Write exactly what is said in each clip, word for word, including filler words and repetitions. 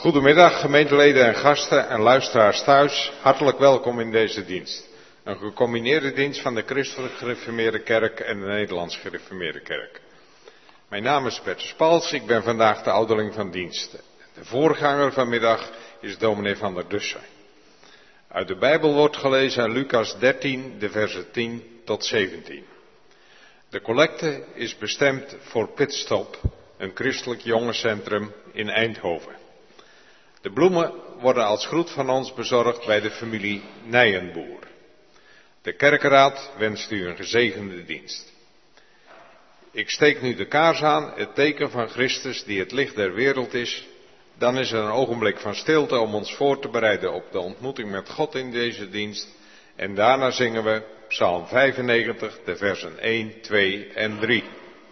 Goedemiddag gemeenteleden en gasten en luisteraars thuis. Hartelijk welkom in deze dienst. Een gecombineerde dienst van de Christelijk Gereformeerde Kerk en de Nederlands Gereformeerde Kerk. Mijn naam is Bert Spals, ik ben vandaag de ouderling van dienst. De voorganger vanmiddag is dominee van der Dussen. Uit de Bijbel wordt gelezen in Lucas dertien, de versen tien tot zeventien. De collecte is bestemd voor Pitstop, een christelijk jongerencentrum in Eindhoven. De bloemen worden als groet van ons bezorgd bij de familie Nijenboer. De kerkenraad wenst u een gezegende dienst. Ik steek nu de kaars aan, het teken van Christus die het licht der wereld is. Dan is er een ogenblik van stilte om ons voor te bereiden op de ontmoeting met God in deze dienst. En daarna zingen we Psalm vijfennegentig, de versen één, twee en drie.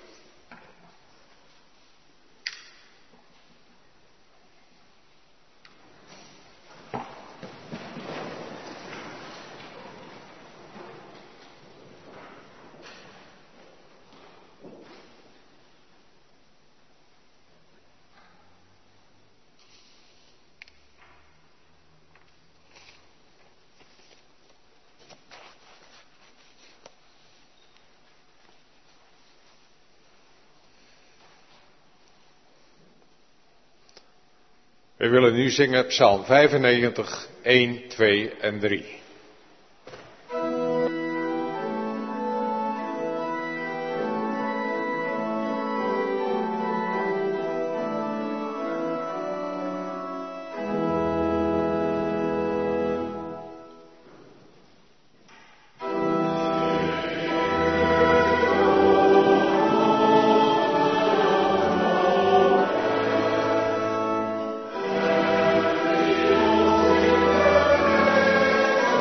We willen nu zingen Psalm vijfennegentig, één, twee en drie. Amen.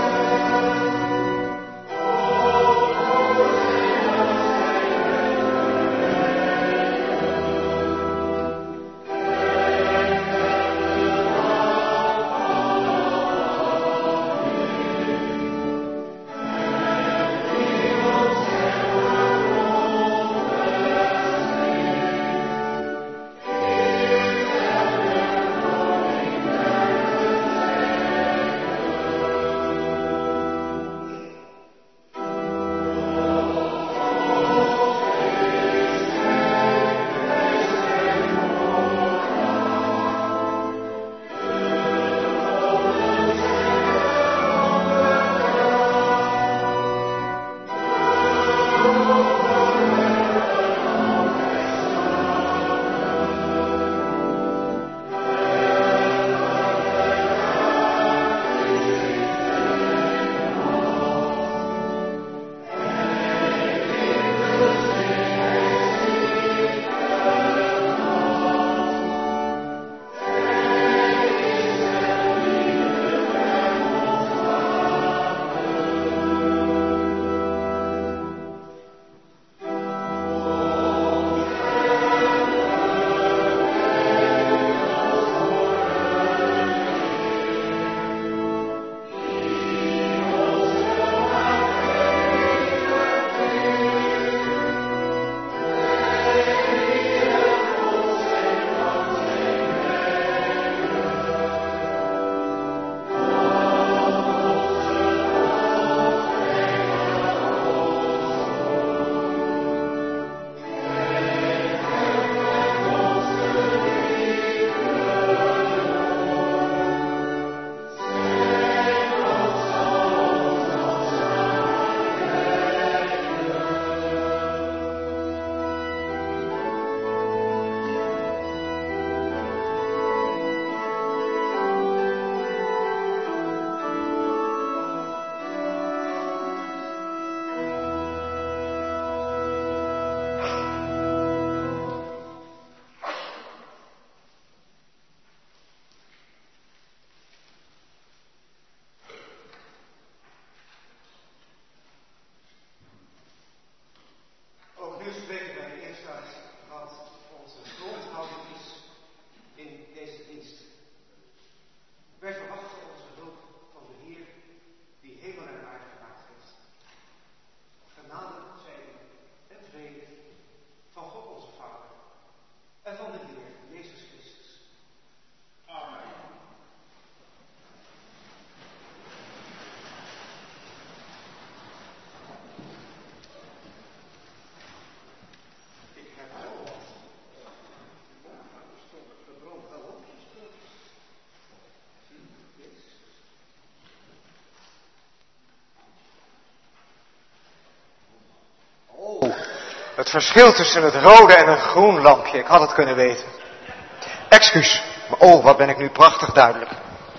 Het verschil tussen het rode en een groen lampje, ik had het kunnen weten. Excuus, maar oh, wat ben ik nu prachtig duidelijk.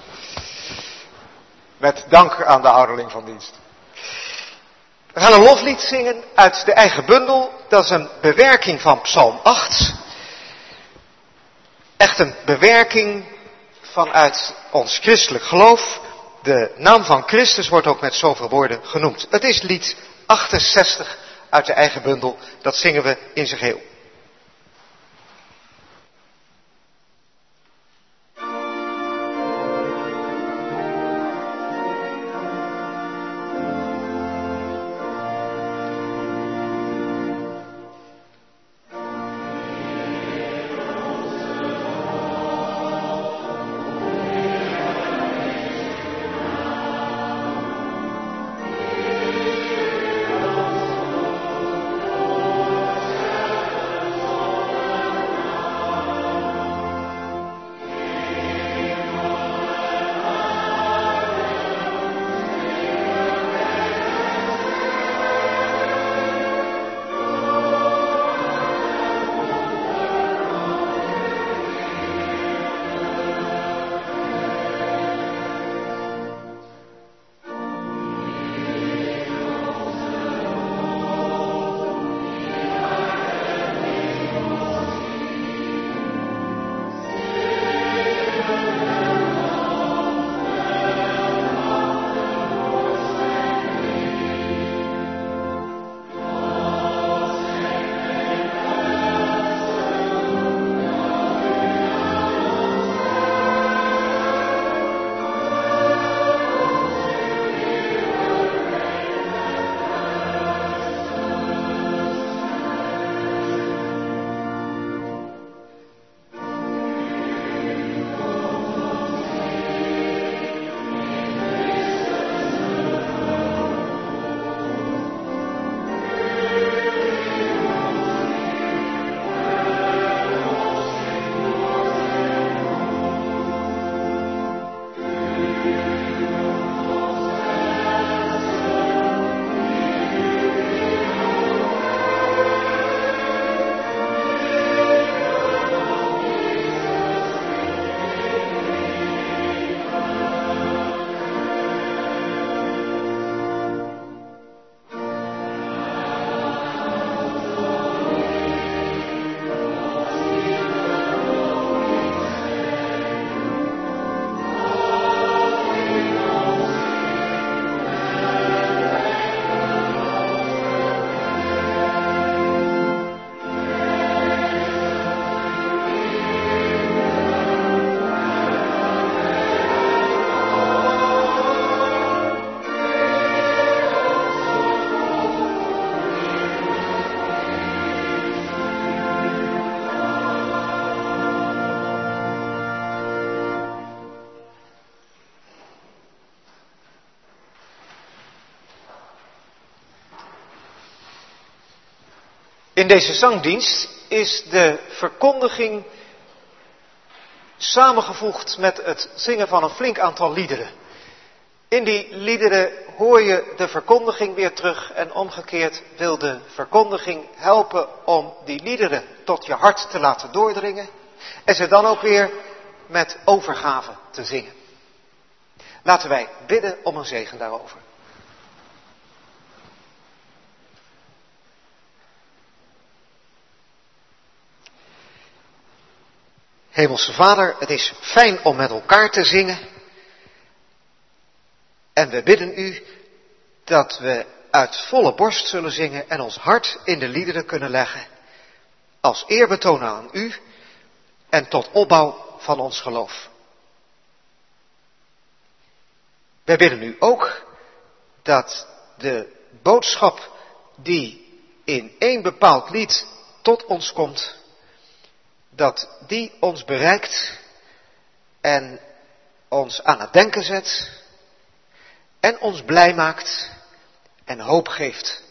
Met dank aan de ouderling van dienst. We gaan een loflied zingen uit de eigen bundel. Dat is een bewerking van Psalm acht. Echt een bewerking vanuit ons christelijk geloof. De naam van Christus wordt ook met zoveel woorden genoemd. Het is lied achtenzestig uit de eigen bundel. Dat zingen we in zijn geheel. In deze zangdienst is de verkondiging samengevoegd met het zingen van een flink aantal liederen. In die liederen hoor je de verkondiging weer terug en omgekeerd wil de verkondiging helpen om die liederen tot je hart te laten doordringen en ze dan ook weer met overgave te zingen. Laten wij bidden om een zegen daarover. Hemelse Vader, het is fijn om met elkaar te zingen. En we bidden u dat we uit volle borst zullen zingen en ons hart in de liederen kunnen leggen. Als eerbetoon aan u en tot opbouw van ons geloof. Wij bidden u ook dat de boodschap die in één bepaald lied tot ons komt, dat die ons bereikt en ons aan het denken zet en ons blij maakt en hoop geeft.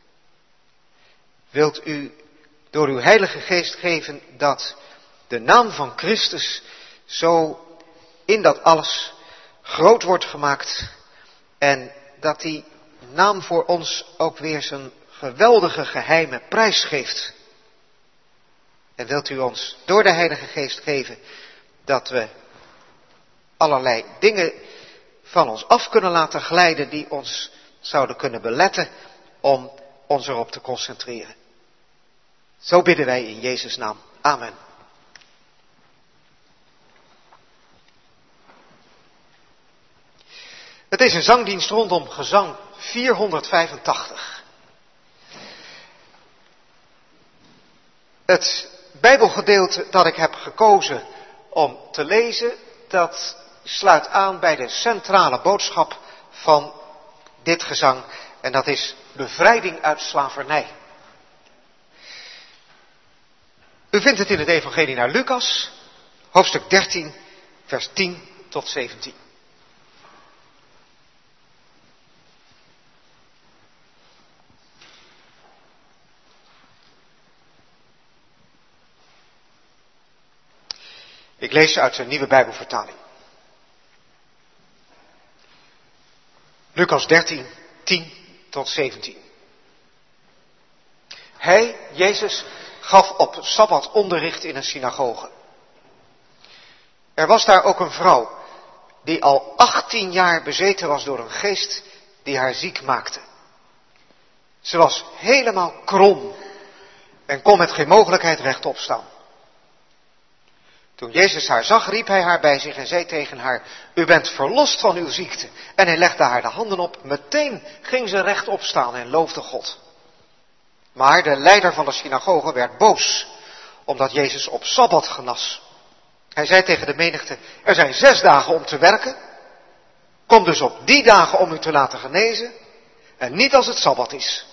Wilt u door uw Heilige Geest geven dat de naam van Christus zo in dat alles groot wordt gemaakt en dat die naam voor ons ook weer zijn geweldige geheimen prijsgeeft. En wilt u ons door de Heilige Geest geven dat we allerlei dingen van ons af kunnen laten glijden die ons zouden kunnen beletten om ons erop te concentreren. Zo bidden wij in Jezus' naam. Amen. Het is een zangdienst rondom gezang vierhonderdvijfentachtig. Het Bijbelgedeelte dat ik heb gekozen om te lezen, dat sluit aan bij de centrale boodschap van dit gezang. En dat is bevrijding uit slavernij. U vindt het in het Evangelie naar Lucas, hoofdstuk dertien, vers tien tot zeventien. Ik lees uit de Nieuwe Bijbelvertaling. Lucas dertien, tien tot zeventien. Hij, Jezus, gaf op Sabbat onderricht in een synagoge. Er was daar ook een vrouw die al achttien jaar bezeten was door een geest die haar ziek maakte. Ze was helemaal krom en kon met geen mogelijkheid rechtop staan. Toen Jezus haar zag, riep hij haar bij zich en zei tegen haar: u bent verlost van uw ziekte. En hij legde haar de handen op. Meteen ging ze rechtop staan en loofde God. Maar de leider van de synagoge werd boos, omdat Jezus op Sabbat genas. Hij zei tegen de menigte: er zijn zes dagen om te werken. Kom dus op die dagen om u te laten genezen, en niet als het Sabbat is.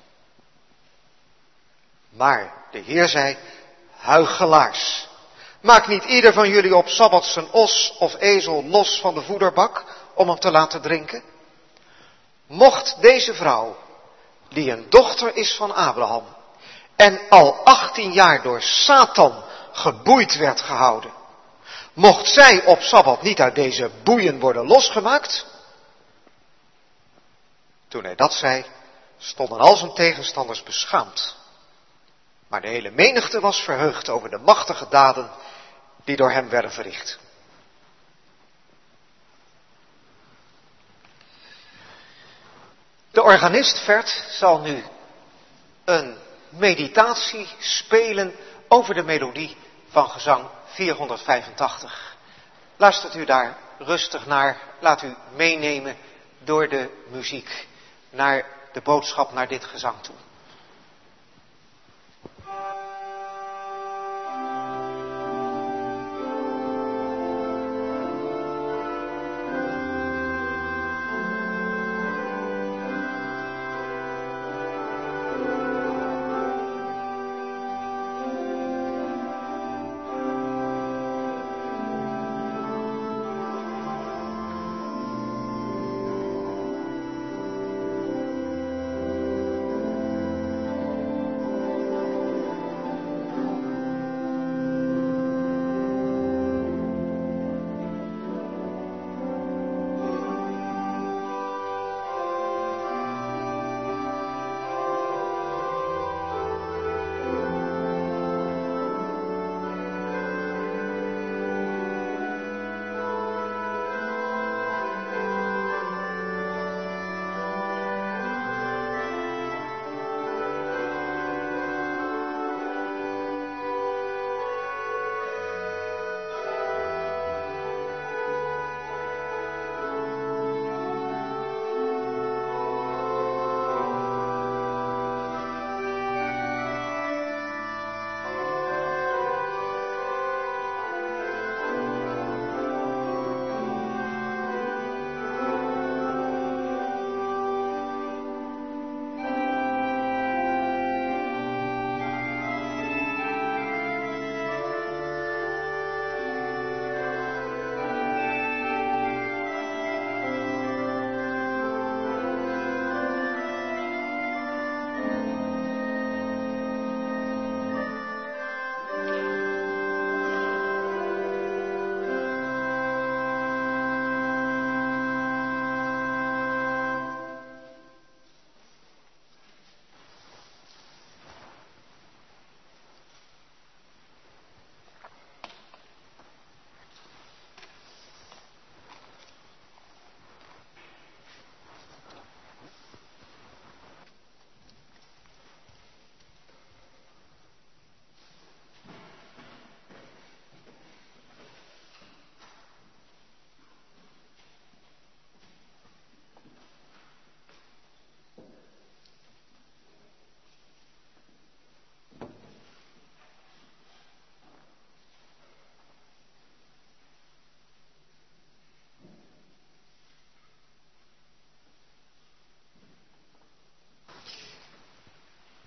Maar de Heer zei: huichelaars. Maakt niet ieder van jullie op Sabbat zijn os of ezel los van de voederbak om hem te laten drinken? Mocht deze vrouw, die een dochter is van Abraham en al achttien jaar door Satan geboeid werd gehouden, mocht zij op Sabbat niet uit deze boeien worden losgemaakt? Toen hij dat zei, stonden al zijn tegenstanders beschaamd. Maar de hele menigte was verheugd over de machtige daden die door hem werden verricht. De organist Vert zal nu een meditatie spelen over de melodie van gezang vierhonderdvijfentachtig. Luistert u daar rustig naar, laat u meenemen door de muziek naar de boodschap, naar dit gezang toe.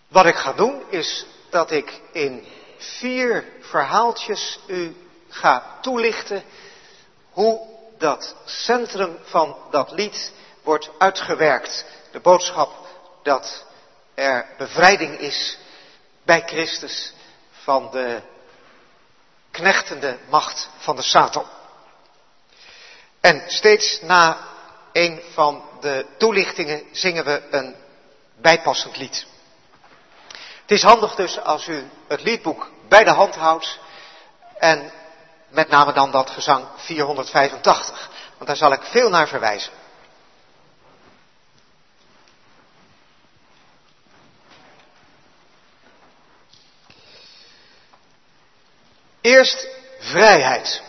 Wat ik ga doen is dat ik in vier verhaaltjes u ga toelichten hoe dat centrum van dat lied wordt uitgewerkt. De boodschap dat er bevrijding is bij Christus van de knechtende macht van de Satan. En steeds na een van de toelichtingen zingen we een bijpassend lied. Het is handig dus als u het liedboek bij de hand houdt en met name dan dat gezang vierhonderdvijfentachtig, want daar zal ik veel naar verwijzen. Eerst vrijheid.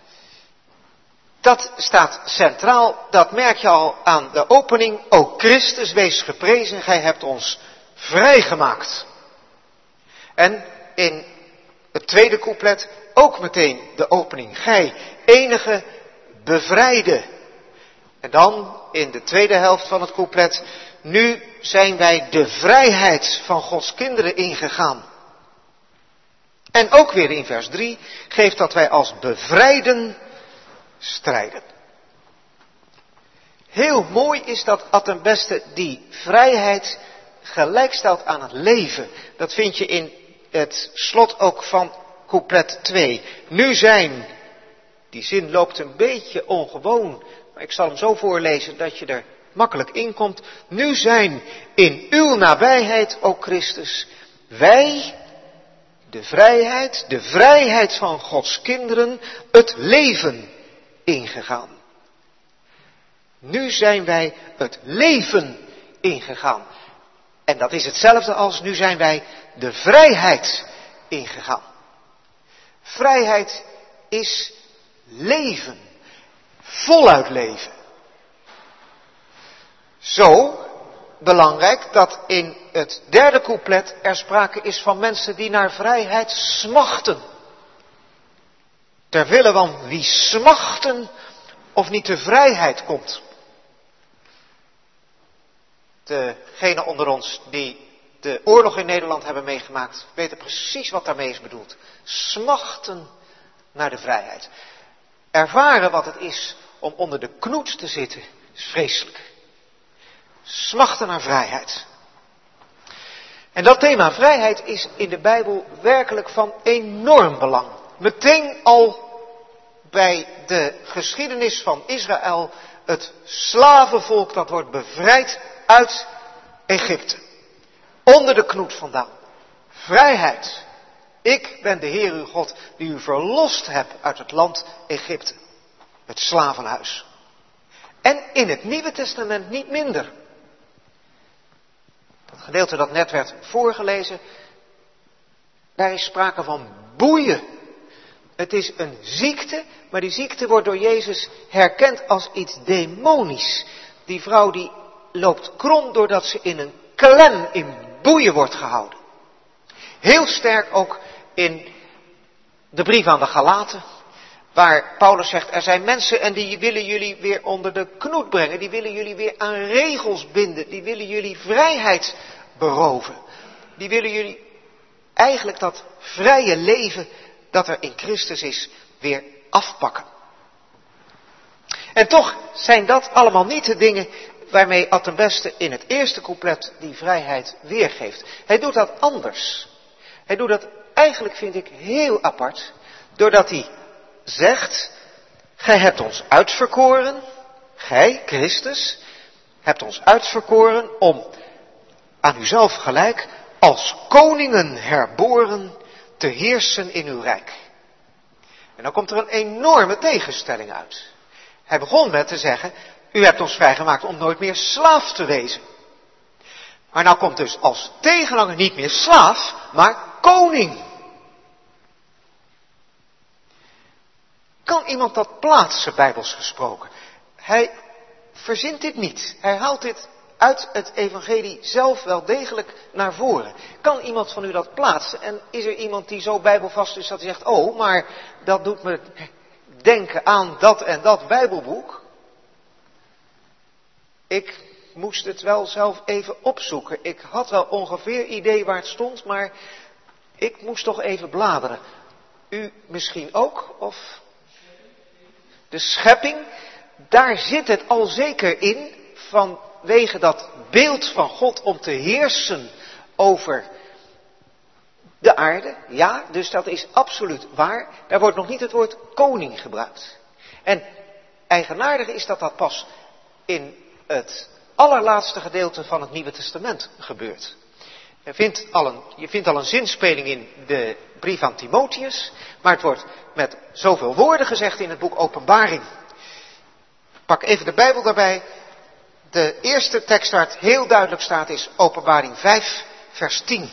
Dat staat centraal, dat merk je al aan de opening. O Christus, wees geprezen, gij hebt ons vrijgemaakt. En in het tweede couplet ook meteen de opening. Gij, enige bevrijde. En dan in de tweede helft van het couplet. Nu zijn wij de vrijheid van Gods kinderen ingegaan. En ook weer in vers drie geeft dat wij als bevrijden strijden. Heel mooi is dat at ten beste die vrijheid gelijkstelt aan het leven. Dat vind je in het slot ook van couplet twee. Nu zijn, die zin loopt een beetje ongewoon, maar ik zal hem zo voorlezen dat je er makkelijk in komt. Nu zijn in uw nabijheid, o Christus, wij de vrijheid, de vrijheid van Gods kinderen, het leven ingegaan. Nu zijn wij het leven ingegaan. En dat is hetzelfde als nu zijn wij de vrijheid ingegaan. Vrijheid is leven. Voluit leven. Zo belangrijk dat in het derde couplet er sprake is van mensen die naar vrijheid smachten. Terwille van wie smachten of niet de vrijheid komt. Degenen onder ons die de oorlog in Nederland hebben meegemaakt, weten precies wat daarmee is bedoeld. Smachten naar de vrijheid. Ervaren wat het is om onder de knoet te zitten, is vreselijk. Smachten naar vrijheid. En dat thema vrijheid is in de Bijbel werkelijk van enorm belang. Meteen al bij de geschiedenis van Israël, het slavenvolk dat wordt bevrijd uit Egypte. Onder de knoet vandaan. Vrijheid. Ik ben de Heer uw God die u verlost hebt uit het land Egypte. Het slavenhuis. En in het Nieuwe Testament niet minder. Dat gedeelte dat net werd voorgelezen, daar is sprake van boeien. Het is een ziekte, maar die ziekte wordt door Jezus herkend als iets demonisch. Die vrouw die loopt krom doordat ze in een klem, in boeien wordt gehouden. Heel sterk ook in de brief aan de Galaten, waar Paulus zegt, er zijn mensen en die willen jullie weer onder de knoet brengen. Die willen jullie weer aan regels binden. Die willen jullie vrijheid beroven. Die willen jullie eigenlijk dat vrije leven dat er in Christus is, weer afpakken. En toch zijn dat allemaal niet de dingen waarmee at ten beste in het eerste couplet die vrijheid weergeeft. Hij doet dat anders. Hij doet dat eigenlijk, vind ik, heel apart, doordat hij zegt, gij hebt ons uitverkoren, gij, Christus, hebt ons uitverkoren om aan uzelf gelijk als koningen herboren te heersen in uw rijk. En dan komt er een enorme tegenstelling uit. Hij begon met te zeggen, u hebt ons vrijgemaakt om nooit meer slaaf te wezen. Maar nou komt dus als tegenhanger niet meer slaaf, maar koning. Kan iemand dat plaatsen, bijbels gesproken? Hij verzint dit niet. Hij haalt dit uit het evangelie zelf wel degelijk naar voren. Kan iemand van u dat plaatsen? En is er iemand die zo bijbelvast is dat hij zegt, oh, maar dat doet me denken aan dat en dat bijbelboek? Ik moest het wel zelf even opzoeken. Ik had wel ongeveer idee waar het stond, maar ik moest toch even bladeren. U misschien ook? Of de schepping, daar zit het al zeker in, vanwege dat beeld van God om te heersen over de aarde. Ja, dus dat is absoluut waar. Daar wordt nog niet het woord koning gebruikt. En eigenaardig is dat dat pas in het allerlaatste gedeelte van het Nieuwe Testament gebeurt. Je vindt al een, je vindt al een zinspeling in de brief aan Timotheus, maar het wordt met zoveel woorden gezegd in het boek Openbaring. Pak even de Bijbel daarbij. De eerste tekst waar het heel duidelijk staat is Openbaring vijf, vers tien.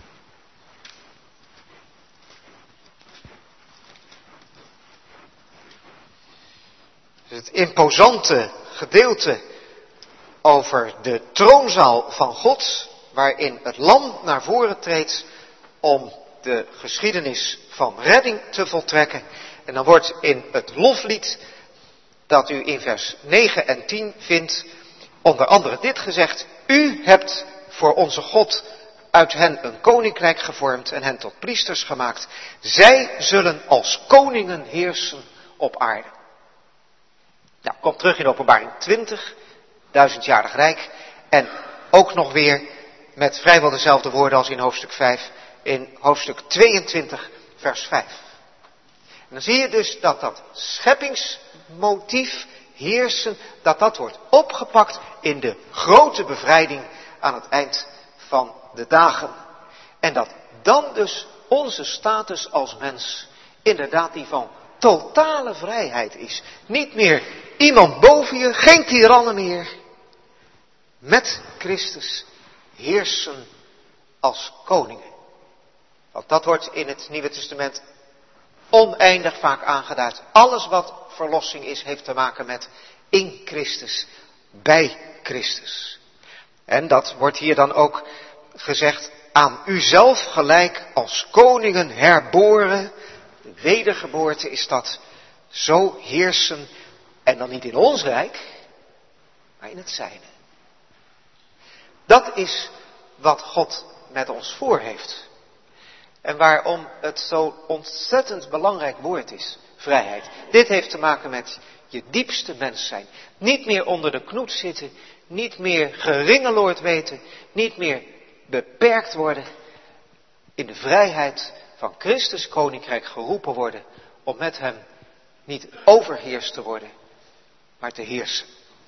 Het imposante gedeelte over de troonzaal van God, waarin het lam naar voren treedt om de geschiedenis van redding te voltrekken. En dan wordt in het loflied dat u in vers negen en tien vindt, onder andere dit gezegd: U hebt voor onze God uit hen een koninkrijk gevormd en hen tot priesters gemaakt. Zij zullen als koningen heersen op aarde. Nou, kom terug in Openbaring twintig, duizendjarig rijk. En ook nog weer met vrijwel dezelfde woorden als in hoofdstuk vijf, in hoofdstuk tweeëntwintig, vers vijf. En dan zie je dus dat dat scheppingsmotief, heersen, dat dat wordt opgepakt in de grote bevrijding aan het eind van de dagen. En dat dan dus onze status als mens inderdaad die van totale vrijheid is. Niet meer iemand boven je, geen tirannen meer. Met Christus heersen als koningen. Want dat wordt in het Nieuwe Testament oneindig vaak aangeduid. Alles wat verlossing is, heeft te maken met in Christus, bij Christus. En dat wordt hier dan ook gezegd: aan uzelf gelijk als koningen herboren. De wedergeboorte is dat, zo heersen. En dan niet in ons rijk, maar in het zijne. Dat is wat God met ons voor heeft. En waarom het zo'n ontzettend belangrijk woord is, vrijheid. Dit heeft te maken met je diepste mens zijn. Niet meer onder de knoet zitten, niet meer geringeloord weten, niet meer beperkt worden. In de vrijheid van Christus koninkrijk geroepen worden om met hem niet overheerst te worden, maar te heersen.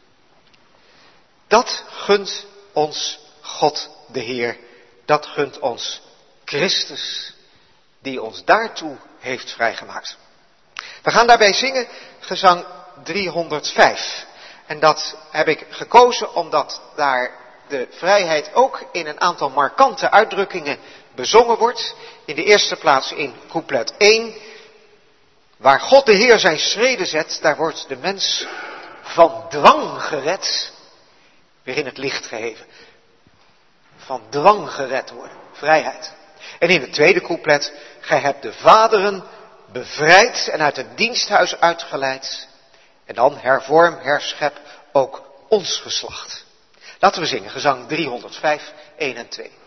Dat gunt ons God de Heer. Dat gunt ons Christus, die ons daartoe heeft vrijgemaakt. We gaan daarbij zingen gezang driehonderdvijf. En dat heb ik gekozen omdat daar de vrijheid ook in een aantal markante uitdrukkingen bezongen wordt. In de eerste plaats in couplet één. Waar God de Heer zijn schreden zet, daar wordt de mens van dwang gered, weer in het licht geheven. Van dwang gered worden, vrijheid. En in het tweede couplet: gij hebt de vaderen bevrijd en uit het diensthuis uitgeleid. En dan hervorm, herschep ook ons geslacht. Laten we zingen, gezang driehonderdvijf, één en twee.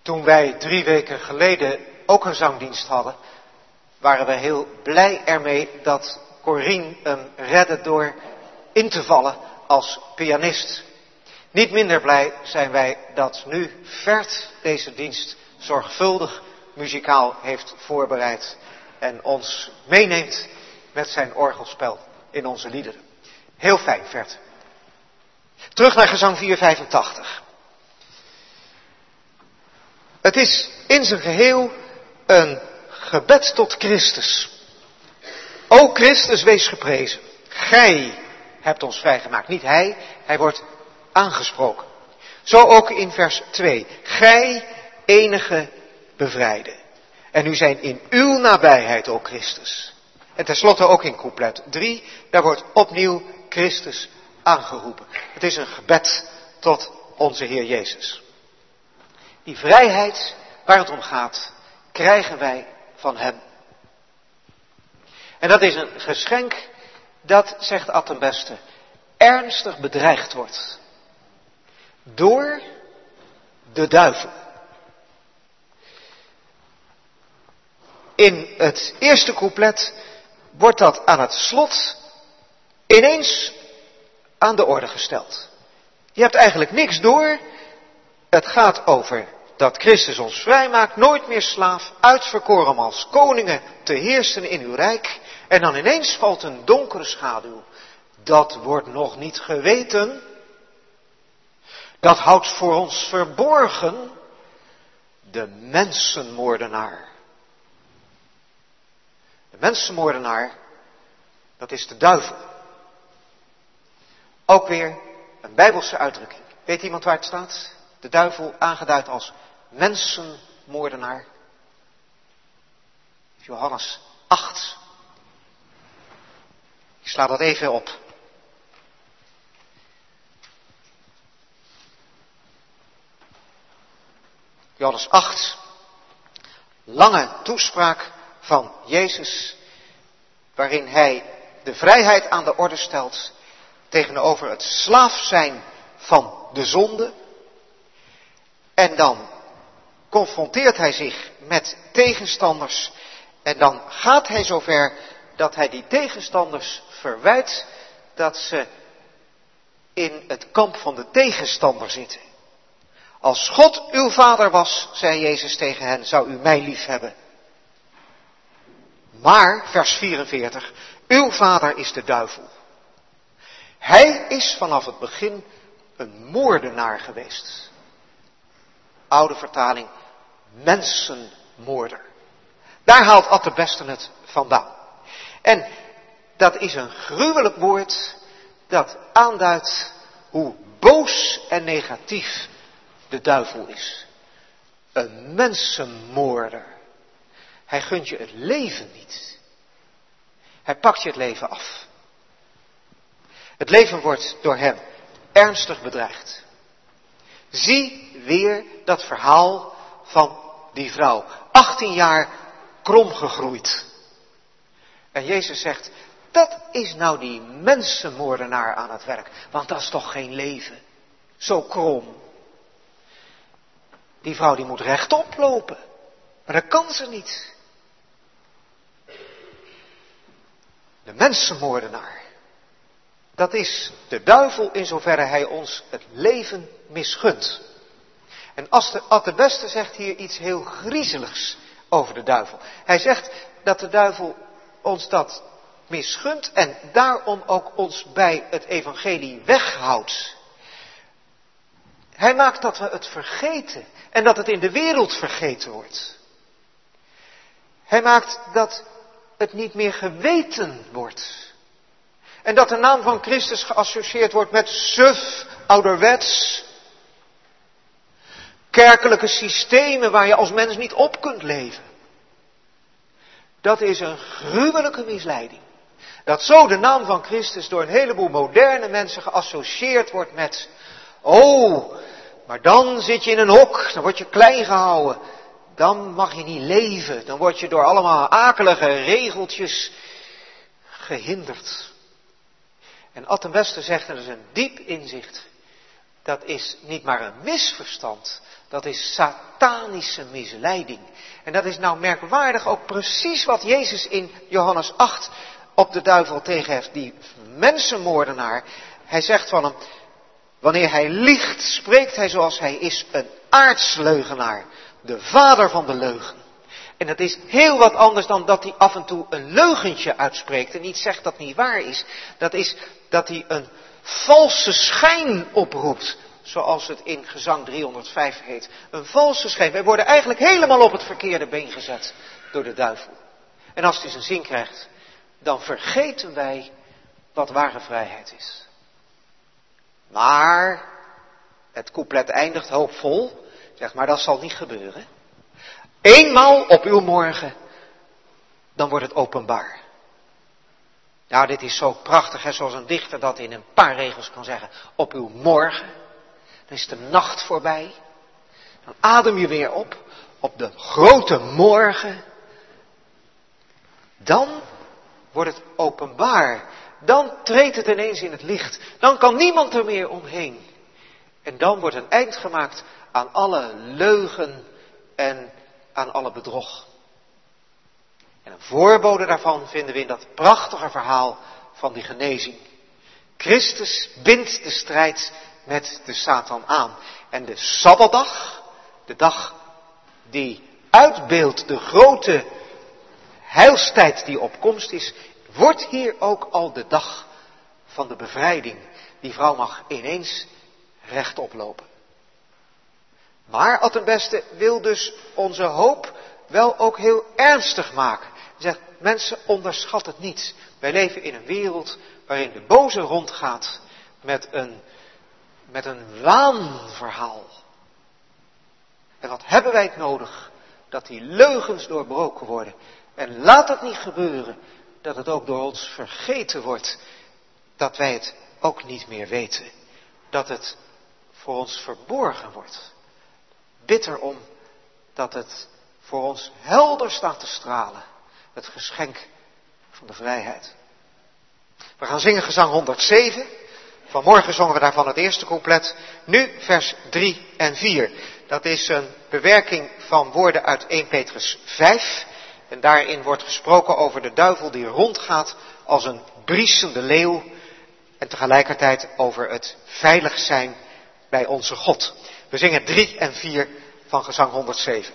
Toen wij drie weken geleden ook een zangdienst hadden, waren we heel blij ermee dat Corien hem redde door in te vallen als pianist. Niet minder blij zijn wij dat nu Vert deze dienst zorgvuldig muzikaal heeft voorbereid en ons meeneemt met zijn orgelspel in onze liederen. Heel fijn, Vert. Terug naar gezang vierhonderdvijfentachtig. Het is in zijn geheel een gebed tot Christus. O Christus, wees geprezen. Gij hebt ons vrijgemaakt. Niet hij, hij wordt aangesproken. Zo ook in vers twee. Gij enige bevrijde. En nu zijn in uw nabijheid, o Christus. En tenslotte ook in couplet drie, daar wordt opnieuw Christus aangeroepen. Het is een gebed tot onze Heer Jezus. Die vrijheid waar het om gaat, krijgen wij van Hem. En dat is een geschenk dat, zegt Ad ten Beste, ernstig bedreigd wordt door de duivel. In het eerste couplet wordt dat aan het slot ineens aan de orde gesteld. Je hebt eigenlijk niks door. Het gaat over dat Christus ons vrijmaakt, nooit meer slaaf, uitverkoren om als koningen te heersen in uw rijk. En dan ineens valt een donkere schaduw. Dat wordt nog niet geweten. Dat houdt voor ons verborgen de mensenmoordenaar. De mensenmoordenaar, dat is de duivel. Ook weer een Bijbelse uitdrukking. Weet iemand waar het staat? De duivel aangeduid als mensenmoordenaar. Johannes acht. Ik sla dat even op. Johannes acht. Lange toespraak van Jezus, waarin hij de vrijheid aan de orde stelt tegenover het slaaf zijn van de zonde. En dan confronteert hij zich met tegenstanders en dan gaat hij zover dat hij die tegenstanders verwijt dat ze in het kamp van de tegenstander zitten. Als God uw vader was, zei Jezus tegen hen, zou u mij lief hebben. Maar, vers vierenveertig, uw vader is de duivel. Hij is vanaf het begin een moordenaar geweest. Oude vertaling, mensenmoorder. Daar haalt Ad ten Beste het vandaan. En dat is een gruwelijk woord dat aanduidt hoe boos en negatief de duivel is. Een mensenmoorder. Hij gunt je het leven niet. Hij pakt je het leven af. Het leven wordt door hem ernstig bedreigd. Zie weer dat verhaal van die vrouw. achttien jaar krom gegroeid. En Jezus zegt, dat is nou die mensenmoordenaar aan het werk. Want dat is toch geen leven. Zo krom. Die vrouw die moet rechtop lopen. Maar dat kan ze niet. De mensenmoordenaar. Dat is de duivel in zoverre hij ons het leven misgunt. En Ad ten Beste zegt hier iets heel griezeligs over de duivel. Hij zegt dat de duivel ons dat misgunt en daarom ook ons bij het evangelie weghoudt. Hij maakt dat we het vergeten en dat het in de wereld vergeten wordt. Hij maakt dat het niet meer geweten wordt. En dat de naam van Christus geassocieerd wordt met suf, ouderwets. Kerkelijke systemen waar je als mens niet op kunt leven. Dat is een gruwelijke misleiding. Dat zo de naam van Christus door een heleboel moderne mensen geassocieerd wordt met, oh, maar dan zit je in een hok, dan word je klein gehouden. Dan mag je niet leven, dan word je door allemaal akelige regeltjes gehinderd. En Ad ten Beste zegt, en dat is een diep inzicht, dat is niet maar een misverstand. Dat is satanische misleiding. En dat is nou merkwaardig ook precies wat Jezus in Johannes acht op de duivel tegenheft. Die mensenmoordenaar. Hij zegt van hem, wanneer hij liegt, spreekt hij zoals hij is, een aardsleugenaar. De vader van de leugen. En dat is heel wat anders dan dat hij af en toe een leugentje uitspreekt en niet zegt dat niet waar is. Dat is dat hij een valse schijn oproept. Zoals het in gezang driehonderdvijf heet. Een valse schijn. Wij worden eigenlijk helemaal op het verkeerde been gezet door de duivel. En als hij zijn zin krijgt, dan vergeten wij wat ware vrijheid is. Maar het couplet eindigt hoopvol. Zeg maar, dat zal niet gebeuren. Eenmaal op uw morgen, dan wordt het openbaar. Nou, dit is zo prachtig, hè, zoals een dichter dat in een paar regels kan zeggen. Op uw morgen, dan is de nacht voorbij. Dan adem je weer op, op de grote morgen. Dan wordt het openbaar. Dan treedt het ineens in het licht. Dan kan niemand er meer omheen. En dan wordt een eind gemaakt aan alle leugen en aan alle bedrog. En een voorbode daarvan vinden we in dat prachtige verhaal van die genezing. Christus bindt de strijd met de Satan aan. En de Sabbatdag, de dag die uitbeeldt de grote heilstijd die op komst is, wordt hier ook al de dag van de bevrijding. Die vrouw mag ineens rechtop lopen. Maar Ad den Beste wil dus onze hoop wel ook heel ernstig maken. Hij zegt, mensen, onderschat het niet. Wij leven in een wereld waarin de boze rondgaat met een, met een waanverhaal. En wat hebben wij het nodig? Dat die leugens doorbroken worden. En laat het niet gebeuren dat het ook door ons vergeten wordt. Dat wij het ook niet meer weten. Dat het voor ons verborgen wordt. Bitter om dat het voor ons helder staat te stralen. Het geschenk van de vrijheid. We gaan zingen gezang honderdzeven. Vanmorgen zongen we daarvan het eerste couplet. Nu vers drie en vier. Dat is een bewerking van woorden uit eerste Petrus vijf. En daarin wordt gesproken over de duivel die rondgaat als een briesende leeuw. En tegelijkertijd over het veilig zijn bij onze God. We zingen drie en vier van gezang honderdzeven.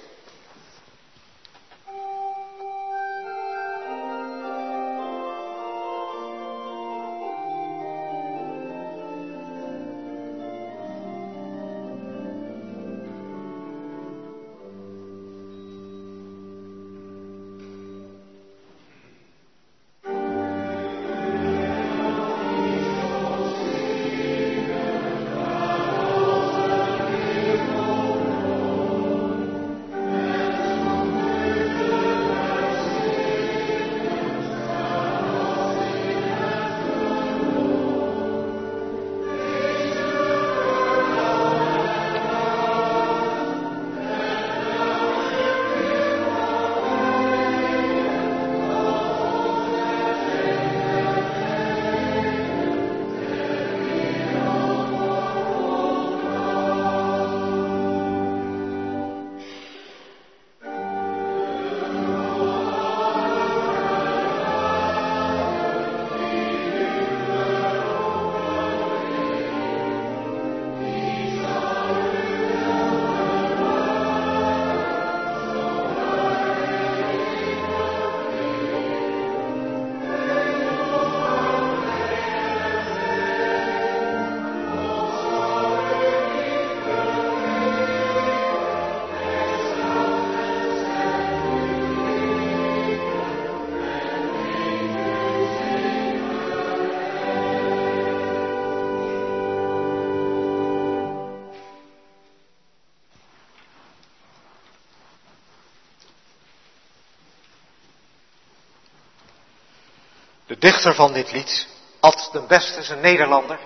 De dichter van dit lied, Ad den Beste, is een Nederlander.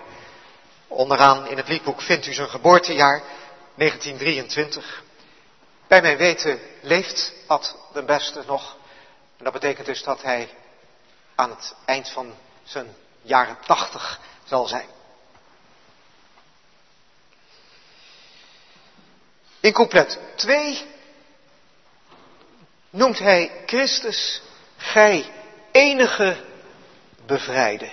Onderaan in het liedboek vindt u zijn geboortejaar, negentien drieëntwintig. Bij mijn weten leeft Ad den Beste nog. En dat betekent dus dat hij aan het eind van zijn jaren tachtig zal zijn. In couplet twee noemt hij Christus, gij enige bevrijde.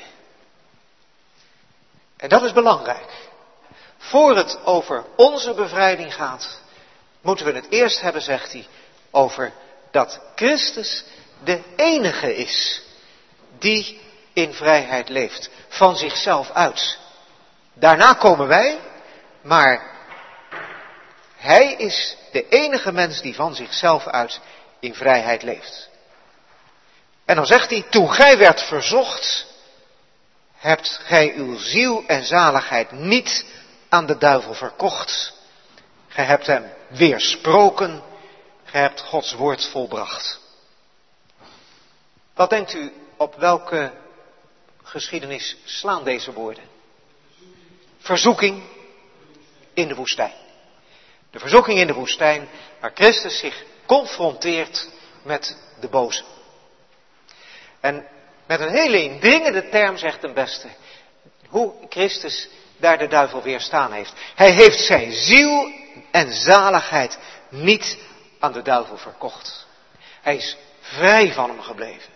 En dat is belangrijk. Voor het over onze bevrijding gaat, moeten we het eerst hebben, zegt hij, over dat Christus de enige is die in vrijheid leeft, van zichzelf uit. Daarna komen wij, maar hij is de enige mens die van zichzelf uit in vrijheid leeft. En dan zegt hij, toen gij werd verzocht, hebt gij uw ziel en zaligheid niet aan de duivel verkocht. Gij hebt hem weersproken, gij hebt Gods woord volbracht. Wat denkt u, op welke geschiedenis slaan deze woorden? Verzoeking in de woestijn. De verzoeking in de woestijn, waar Christus zich confronteert met de boze. En met een hele indringende term zegt een beste, hoe Christus daar de duivel weerstaan heeft. Hij heeft zijn ziel en zaligheid niet aan de duivel verkocht. Hij is vrij van hem gebleven.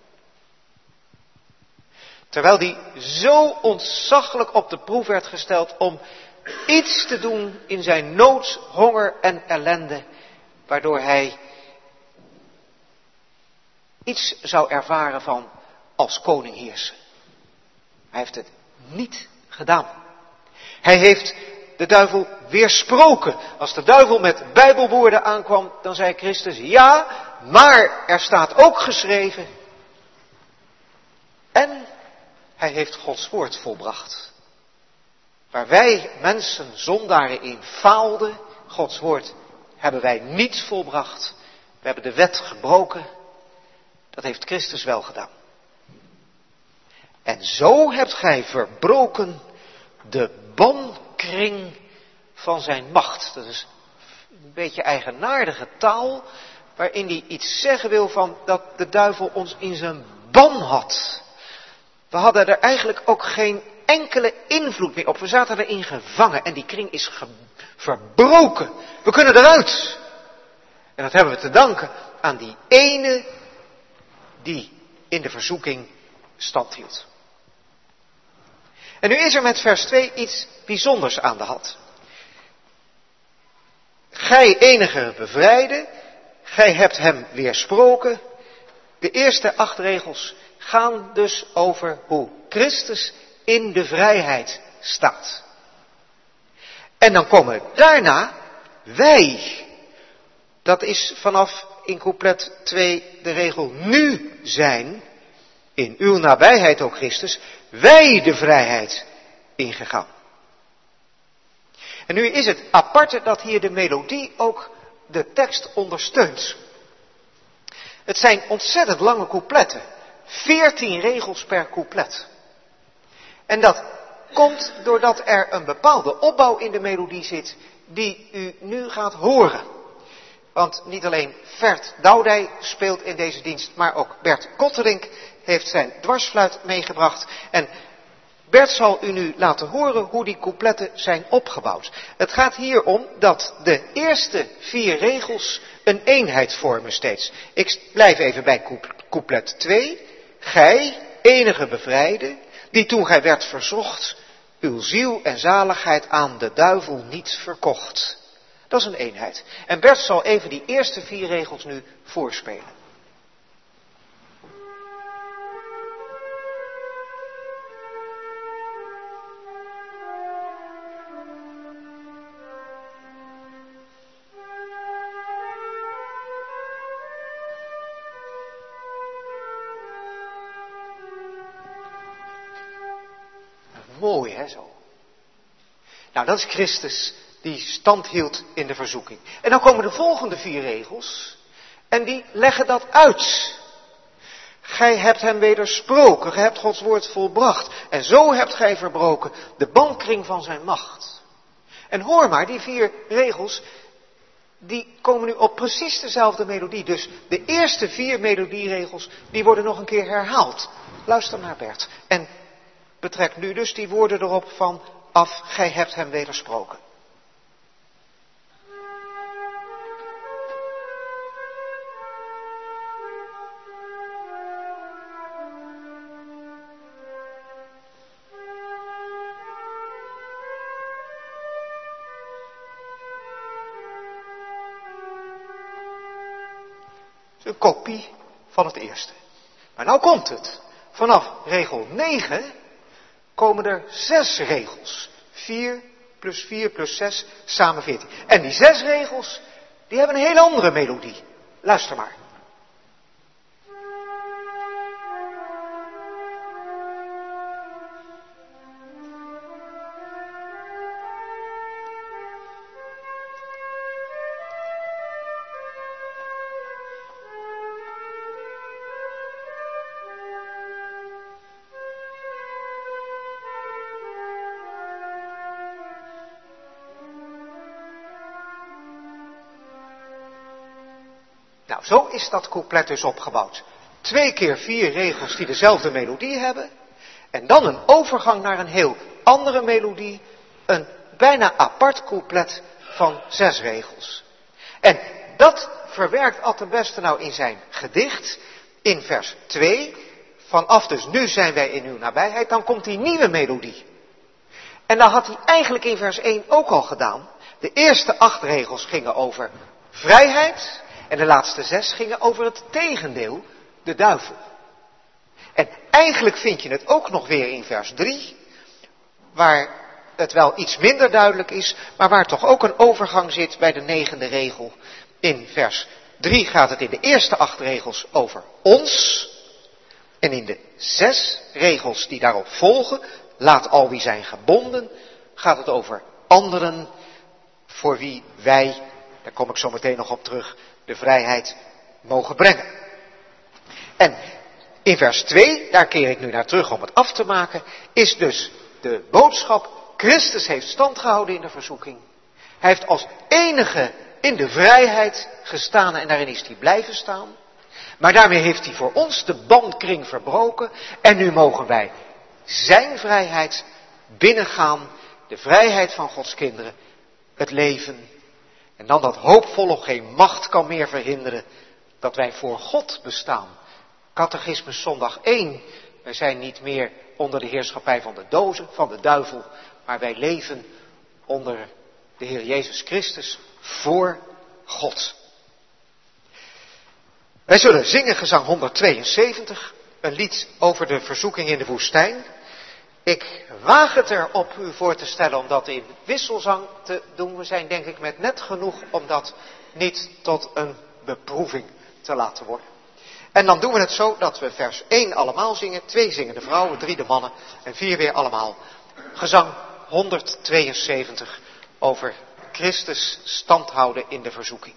Terwijl hij zo ontzaglijk op de proef werd gesteld om iets te doen in zijn nood, honger en ellende, waardoor hij iets zou ervaren van als koning heersen. Hij heeft het niet gedaan. Hij heeft de duivel weersproken. Als de duivel met bijbelwoorden aankwam, dan zei Christus, ja, maar er staat ook geschreven. En hij heeft Gods woord volbracht. Waar wij mensen zondaren in faalden, Gods woord hebben wij niet volbracht. We hebben de wet gebroken. Dat heeft Christus wel gedaan. En zo hebt gij verbroken de bankring van zijn macht. Dat is een beetje eigenaardige taal, waarin hij iets zeggen wil van dat de duivel ons in zijn ban had. We hadden er eigenlijk ook geen enkele invloed meer op. We zaten erin gevangen en die kring is ge- verbroken. We kunnen eruit. En dat hebben we te danken aan die ene die in de verzoeking stand hield. En nu is er met vers twee iets bijzonders aan de hand. Gij enige bevrijde, gij hebt hem weersproken. De eerste acht regels gaan dus over hoe Christus in de vrijheid staat. En dan komen daarna wij. Dat is vanaf in couplet twee de regel nu zijn, in uw nabijheid, o Christus, wij de vrijheid ingegaan. En nu is het aparte dat hier de melodie ook de tekst ondersteunt. Het zijn ontzettend lange coupletten. Veertien regels per couplet. En dat komt doordat er een bepaalde opbouw in de melodie zit die u nu gaat horen. Want niet alleen Vert Doudij speelt in deze dienst, maar ook Bert Kotterink heeft zijn dwarsfluit meegebracht. En Bert zal u nu laten horen hoe die coupletten zijn opgebouwd. Het gaat hier om dat de eerste vier regels een eenheid vormen steeds. Ik blijf even bij couplet twee. Gij, enige bevrijde, die toen gij werd verzocht, uw ziel en zaligheid aan de duivel niet verkocht. Dat is een eenheid. En Bert zal even die eerste vier regels nu voorspelen. Mooi, hè, zo. Nou, dat is Christus die stand hield in de verzoeking. En dan komen de volgende vier regels en die leggen dat uit. Gij hebt hem wedersproken, gij hebt Gods woord volbracht. En zo hebt gij verbroken de bankring van zijn macht. En hoor maar, die vier regels, die komen nu op precies dezelfde melodie. Dus de eerste vier melodieregels, die worden nog een keer herhaald. Luister naar Bert. En betrek nu dus die woorden erop van af, gij hebt hem wedersproken. Een kopie van het eerste. Maar nou komt het. Vanaf regel negen komen er zes regels. vier plus vier plus zes, samen veertien. En die zes regels, die hebben een hele andere melodie. Luister maar. Nou, zo is dat couplet dus opgebouwd. Twee keer vier regels die dezelfde melodie hebben. En dan een overgang naar een heel andere melodie. Een bijna apart couplet van zes regels. En dat verwerkt Ad den Beste nou in zijn gedicht. In vers twee. Vanaf dus nu zijn wij in uw nabijheid. Dan komt die nieuwe melodie. En dat had hij eigenlijk in vers één ook al gedaan. De eerste acht regels gingen over vrijheid. En de laatste zes gingen over het tegendeel, de duivel. En eigenlijk vind je het ook nog weer in vers drie, waar het wel iets minder duidelijk is, maar waar toch ook een overgang zit bij de negende regel. In vers drie gaat het in de eerste acht regels over ons. En in de zes regels die daarop volgen, laat al wie zijn gebonden, gaat het over anderen voor wie wij, daar kom ik zo meteen nog op terug, de vrijheid mogen brengen. En in vers twee, daar keer ik nu naar terug om het af te maken, is dus de boodschap, Christus heeft stand gehouden in de verzoeking. Hij heeft als enige in de vrijheid gestaan en daarin is hij blijven staan. Maar daarmee heeft hij voor ons de bandkring verbroken en nu mogen wij zijn vrijheid binnengaan, de vrijheid van Gods kinderen, het leven. En dan dat hoopvolle, geen macht kan meer verhinderen dat wij voor God bestaan. Catechismus zondag één. Wij zijn niet meer onder de heerschappij van de dozen, van de duivel. Maar wij leven onder de Heer Jezus Christus voor God. Wij zullen zingen gezang honderdtweeënzeventig. Een lied over de verzoeking in de woestijn. Ik waag het erop u voor te stellen om dat in wisselzang te doen. We zijn denk ik met net genoeg om dat niet tot een beproeving te laten worden. En dan doen we het zo dat we vers één allemaal zingen. twee zingen de vrouwen, drie de mannen en vier weer allemaal. Gezang honderdtweeënzeventig over Christus standhouden in de verzoeking.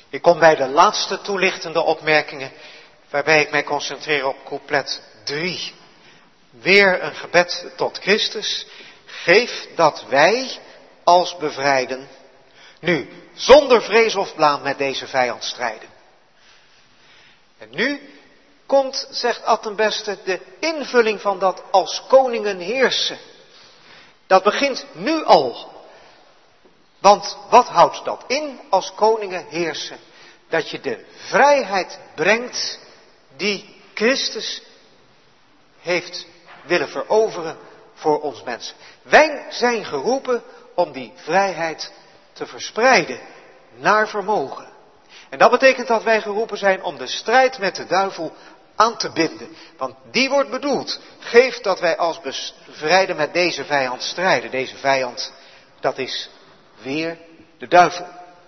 Ik kom bij de laatste toelichtende opmerkingen, waarbij ik mij concentreer op couplet drie. Weer een gebed tot Christus. Geef dat wij als bevrijden nu zonder vrees of blaam met deze vijand strijden. En nu komt, zegt Attenbeste, de invulling van dat als koningen heersen. Dat begint nu al. Want wat houdt dat in als koningen heersen? Dat je de vrijheid brengt die Christus heeft willen veroveren voor ons mensen. Wij zijn geroepen om die vrijheid te verspreiden naar vermogen. En dat betekent dat wij geroepen zijn om de strijd met de duivel aan te binden. Want die wordt bedoeld. Geef dat wij als bevrijden met deze vijand strijden. Deze vijand, dat is weer de duivel.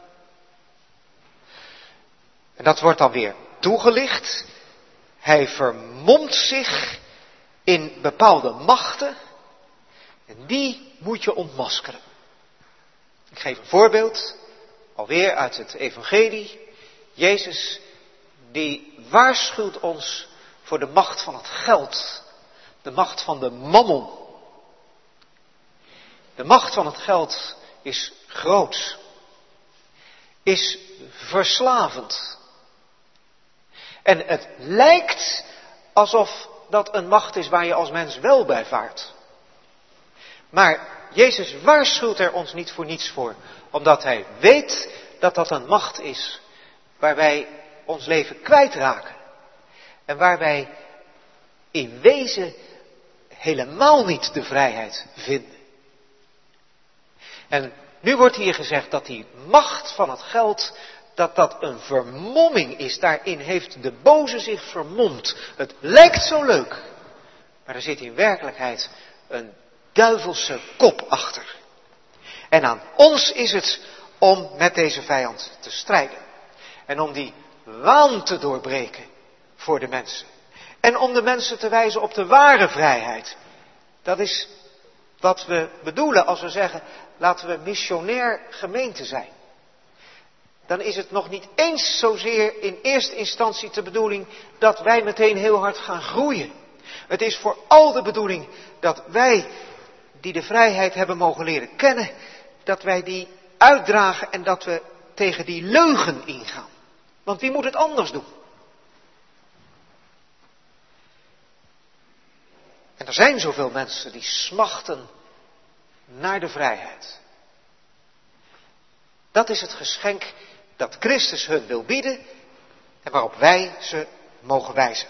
En dat wordt dan weer toegelicht. Hij vermomt zich in bepaalde machten. En die moet je ontmaskeren. Ik geef een voorbeeld. Alweer uit het evangelie. Jezus die waarschuwt ons voor de macht van het geld. De macht van de mammon. De macht van het geld is groot. Is verslavend. En het lijkt alsof dat een macht is waar je als mens wel bij vaart. Maar Jezus waarschuwt er ons niet voor niets voor. Omdat hij weet dat dat een macht is waar wij ons leven kwijtraken. En waar wij in wezen helemaal niet de vrijheid vinden. En nu wordt hier gezegd dat die macht van het geld, dat dat een vermomming is. Daarin heeft de boze zich vermomd. Het lijkt zo leuk, maar er zit in werkelijkheid een duivelse kop achter. En aan ons is het om met deze vijand te strijden. En om die waan te doorbreken voor de mensen. En om de mensen te wijzen op de ware vrijheid. Dat is wat we bedoelen als we zeggen, laten we missionair gemeente zijn. Dan is het nog niet eens zozeer in eerste instantie de bedoeling dat wij meteen heel hard gaan groeien. Het is vooral de bedoeling dat wij, die de vrijheid hebben mogen leren kennen, dat wij die uitdragen en dat we tegen die leugen ingaan. Want wie moet het anders doen? En er zijn zoveel mensen die smachten naar de vrijheid. Dat is het geschenk dat Christus hun wil bieden en waarop wij ze mogen wijzen.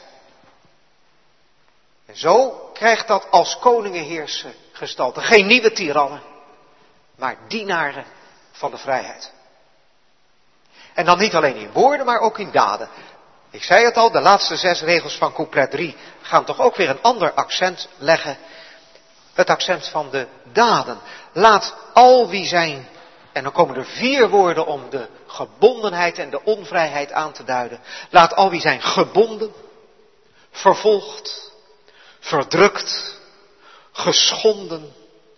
En zo krijgt dat als koningen heersen gestalte. Geen nieuwe tirannen, maar dienaren van de vrijheid. En dan niet alleen in woorden, maar ook in daden. Ik zei het al, de laatste zes regels van couplet drie gaan toch ook weer een ander accent leggen. Het accent van de daden. Laat al wie zijn, en dan komen er vier woorden om de gebondenheid en de onvrijheid aan te duiden. Laat al wie zijn gebonden, vervolgd, verdrukt, geschonden,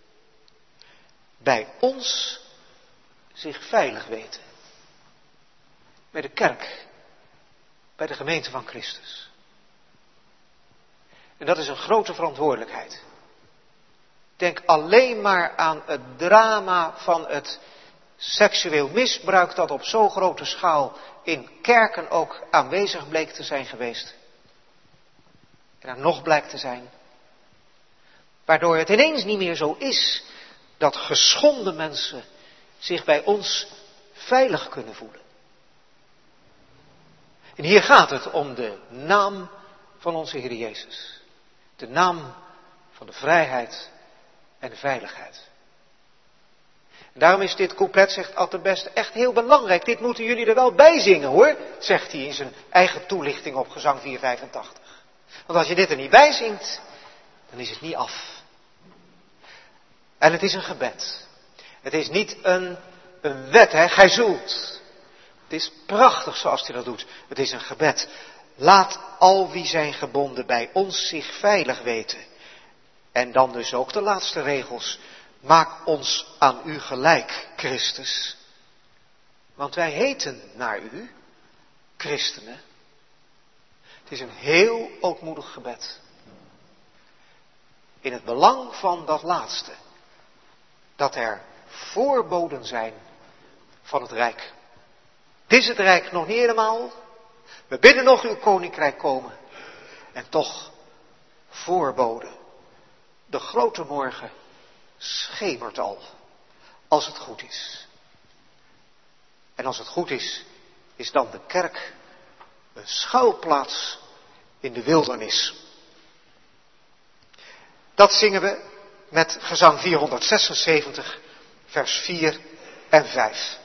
bij ons zich veilig weten. Bij de kerk, bij de gemeente van Christus. En dat is een grote verantwoordelijkheid. Denk alleen maar aan het drama van het seksueel misbruik dat op zo'n grote schaal in kerken ook aanwezig bleek te zijn geweest. En er nog blijkt te zijn. Waardoor het ineens niet meer zo is dat geschonden mensen zich bij ons veilig kunnen voelen. En hier gaat het om de naam van onze Heer Jezus. De naam van de vrijheid en de veiligheid. En daarom is dit couplet, zegt Attenbeste, echt heel belangrijk. Dit moeten jullie er wel bij zingen hoor, zegt hij in zijn eigen toelichting op gezang vierhonderdvijfentachtig. Want als je dit er niet bij zingt, dan is het niet af. En het is een gebed. Het is niet een, een wet, hè, gij zult. Het is prachtig zoals hij dat doet. Het is een gebed. Laat al wie zijn gebonden bij ons zich veilig weten. En dan dus ook de laatste regels. Maak ons aan u gelijk, Christus. Want wij heten naar u, christenen. Het is een heel ootmoedig gebed. In het belang van dat laatste. Dat er voorboden zijn van het Rijk. Het is het Rijk nog niet helemaal. We bidden nog uw koninkrijk komen. En toch voorboden. De grote morgen schemert al. Als het goed is. En als het goed is, is dan de kerk een schuilplaats in de wildernis. Dat zingen we met gezang vierhonderdzesenzeventig, vers vier en vijf.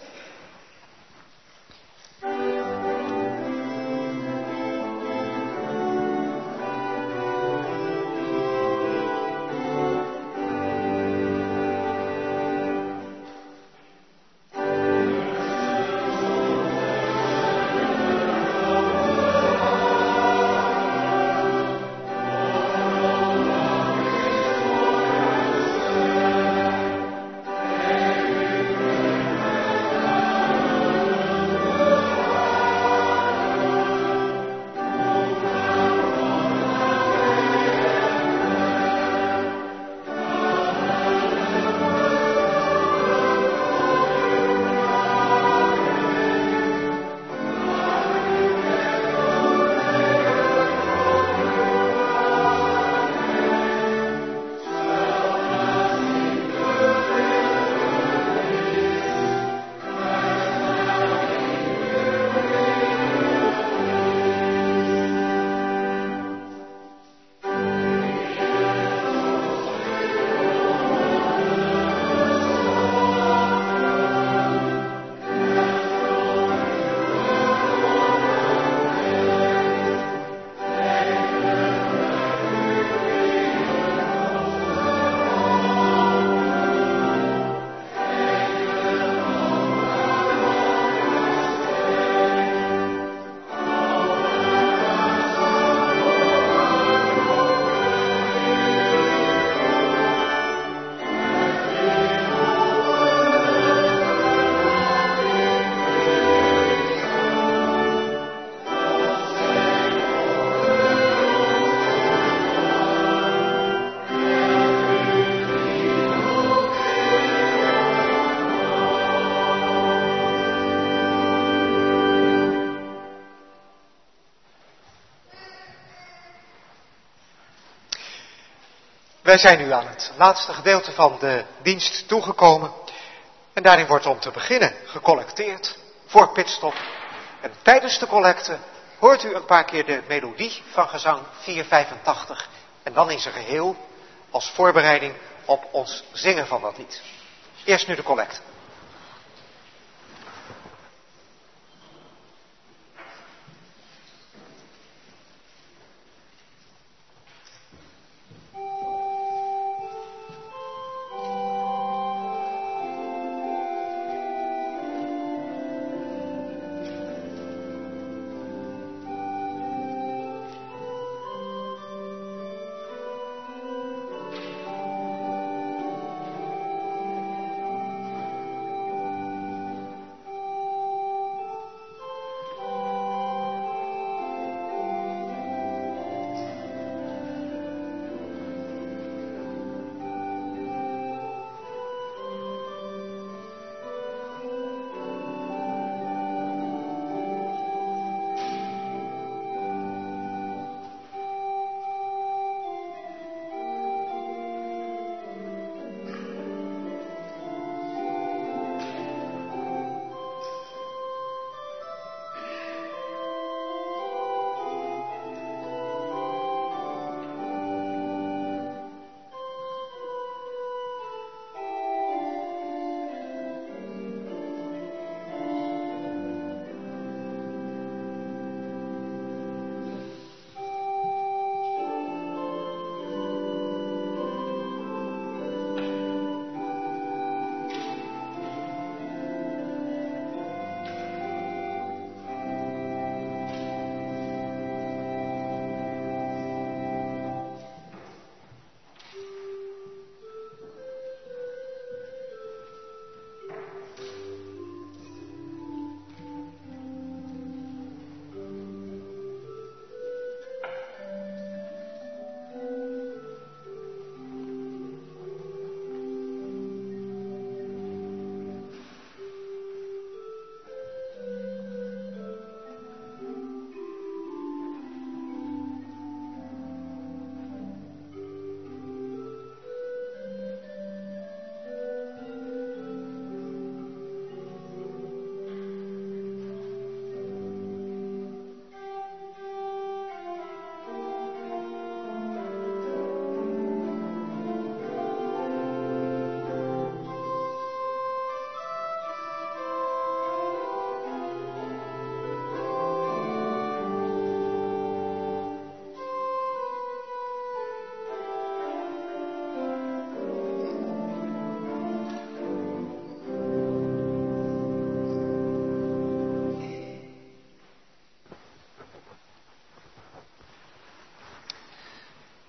Wij zijn nu aan het laatste gedeelte van de dienst toegekomen. En daarin wordt om te beginnen gecollecteerd voor pitstop. En tijdens de collecte hoort u een paar keer de melodie van gezang vierhonderdvijfentachtig. En dan in zijn geheel als voorbereiding op ons zingen van dat lied. Eerst nu de collecte.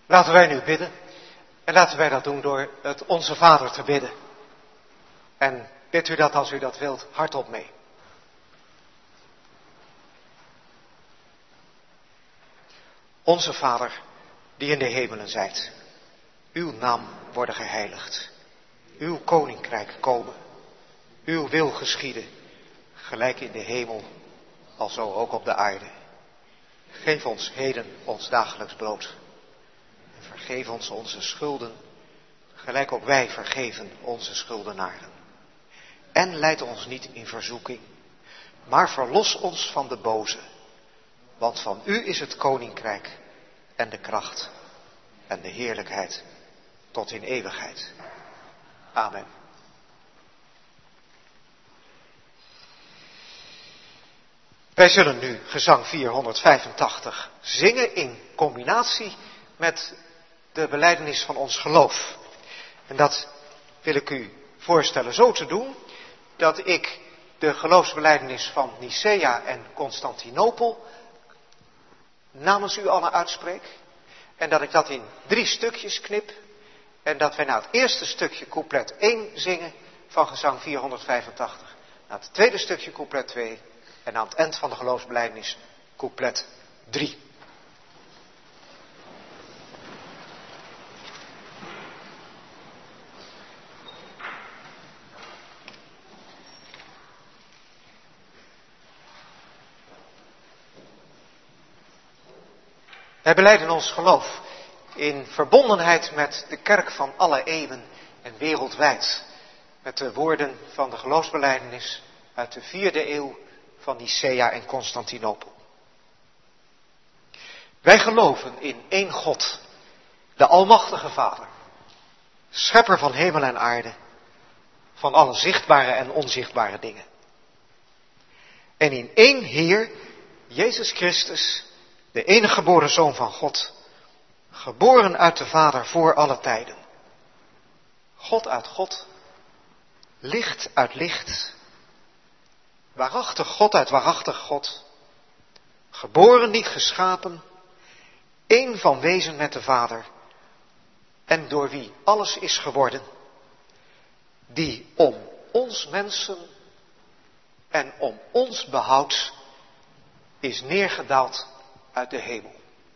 Laten wij nu bidden. En laten wij dat doen door het Onze Vader te bidden. En bidt u dat als u dat wilt hardop mee. Onze Vader, die in de hemelen zijt. Uw naam worden geheiligd. Uw koninkrijk komen. Uw wil geschieden. Gelijk in de hemel, alzo ook op de aarde. Geef ons heden ons dagelijks brood. En vergeef ons onze schulden, gelijk ook wij vergeven onze schuldenaren. En leid ons niet in verzoeking, maar verlos ons van de boze. Want van u is het koninkrijk en de kracht en de heerlijkheid tot in eeuwigheid. Amen. Wij zullen nu gezang vierhonderdvijfentachtig zingen in combinatie met de belijdenis van ons geloof. En dat wil ik u voorstellen zo te doen, dat ik de geloofsbelijdenis van Nicea en Constantinopel namens u allen uitspreek. En dat ik dat in drie stukjes knip. En dat wij na het eerste stukje couplet één zingen van gezang vierhonderdvijfentachtig. Na het tweede stukje couplet twee. En aan het eind van de geloofsbelijdenis couplet drie. Wij belijden ons geloof in verbondenheid met de kerk van alle eeuwen en wereldwijd. Met de woorden van de geloofsbelijdenis uit de vierde eeuw van Nicea en Constantinopel. Wij geloven in één God, de Almachtige Vader, schepper van hemel en aarde, van alle zichtbare en onzichtbare dingen. En in één Heer, Jezus Christus, de enige geboren Zoon van God, geboren uit de Vader voor alle tijden. God uit God, licht uit licht, waarachtig God uit waarachtig God, geboren niet geschapen, één van wezen met de Vader, en door wie alles is geworden, die om ons mensen en om ons behoud is neergedaald uit de hemel.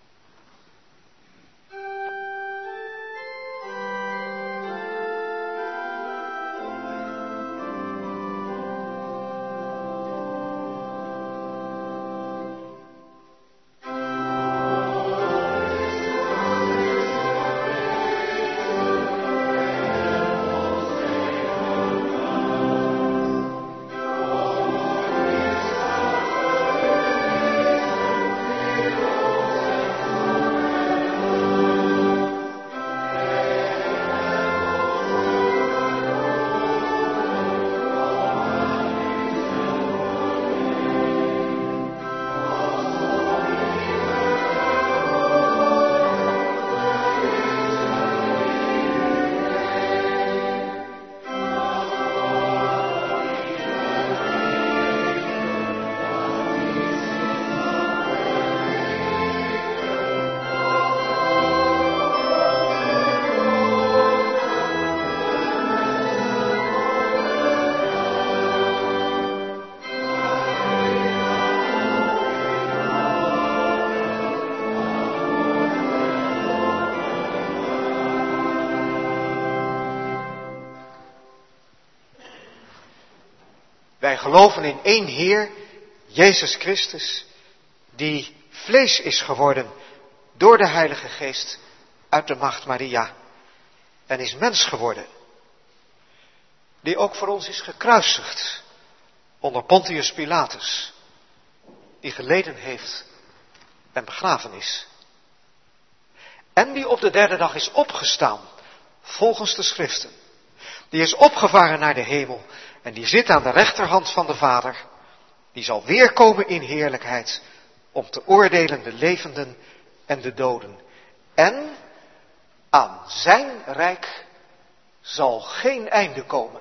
Wij geloven in één Heer, Jezus Christus, die vlees is geworden door de Heilige Geest uit de maagd Maria en is mens geworden. Die ook voor ons is gekruisigd onder Pontius Pilatus, die geleden heeft en begraven is. En die op de derde dag is opgestaan, volgens de schriften. Die is opgevaren naar de hemel en die zit aan de rechterhand van de Vader. Die zal weerkomen in heerlijkheid om te oordelen de levenden en de doden. En aan zijn rijk zal geen einde komen.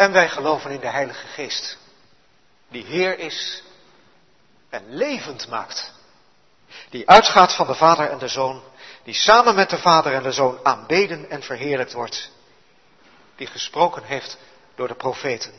En wij geloven in de Heilige Geest, die Heer is en levend maakt. Die uitgaat van de Vader en de Zoon, die samen met de Vader en de Zoon aanbeden en verheerlijkt wordt. Die gesproken heeft door de profeten.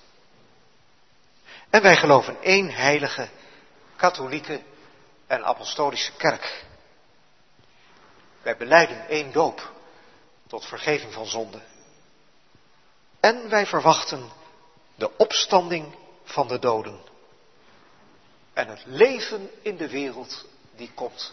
En wij geloven in één heilige, katholieke en apostolische kerk. Wij belijden één doop tot vergeving van zonde. En wij verwachten de opstanding van de doden. En het leven in de wereld die komt.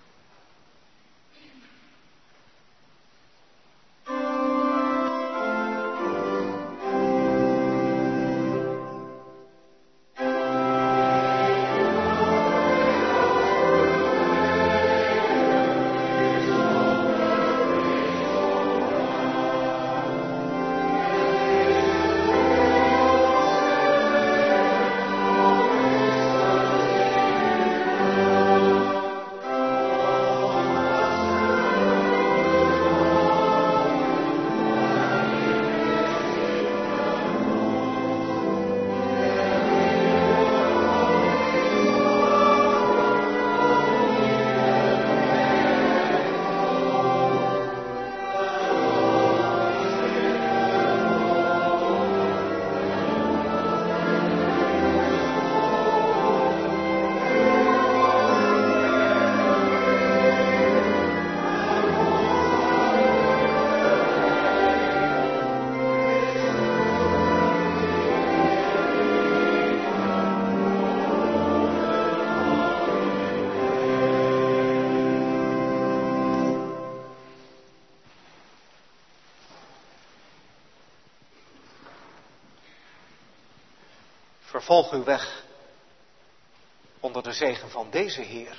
Vervolg uw weg onder de zegen van deze Heer.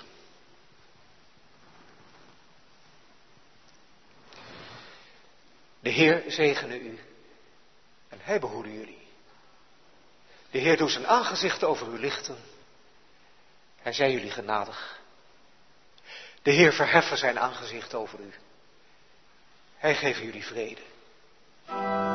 De Heer zegene u en hij behoede jullie. De Heer doet zijn aangezicht over u lichten. Hij zij jullie genadig. De Heer verheffen zijn aangezicht over u. Hij geeft jullie vrede.